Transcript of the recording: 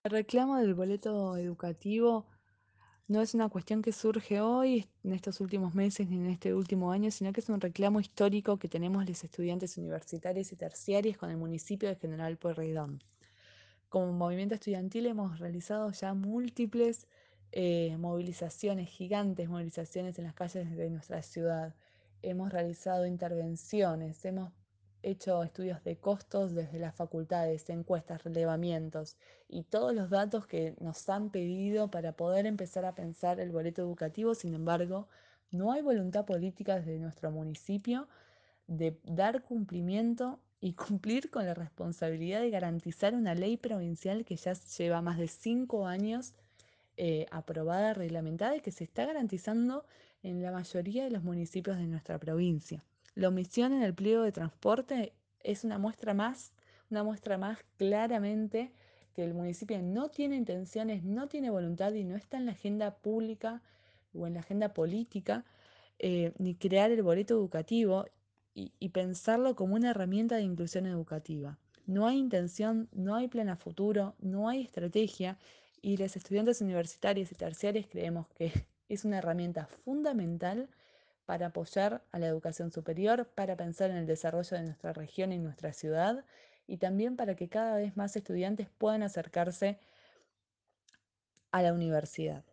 El reclamo del boleto educativo no es una cuestión que surge hoy, en estos últimos meses, ni en este último año, sino que es un reclamo histórico que tenemos los estudiantes universitarios y terciarios con el municipio de General Pueyrredón. Como movimiento estudiantil hemos realizado ya múltiples movilizaciones, gigantes movilizaciones en las calles de nuestra ciudad. Hemos realizado intervenciones, hemos hecho estudios de costos desde las facultades, encuestas, relevamientos y todos los datos que nos han pedido para poder empezar a pensar el boleto educativo. Sin embargo, no hay voluntad política desde nuestro municipio de dar cumplimiento y cumplir con la responsabilidad de garantizar una ley provincial que ya lleva más de 5 años aprobada, reglamentada y que se está garantizando en la mayoría de los municipios de nuestra provincia. La omisión en el pliego de transporte es una muestra más claramente que el municipio no tiene intenciones, no tiene voluntad y no está en la agenda pública o en la agenda política, ni crear el boleto educativo y pensarlo como una herramienta de inclusión educativa. No hay intención, no hay plan a futuro, no hay estrategia y los estudiantes universitarios y terciarios creemos que es una herramienta fundamental para apoyar a la educación superior, para pensar en el desarrollo de nuestra región y nuestra ciudad y también para que cada vez más estudiantes puedan acercarse a la universidad.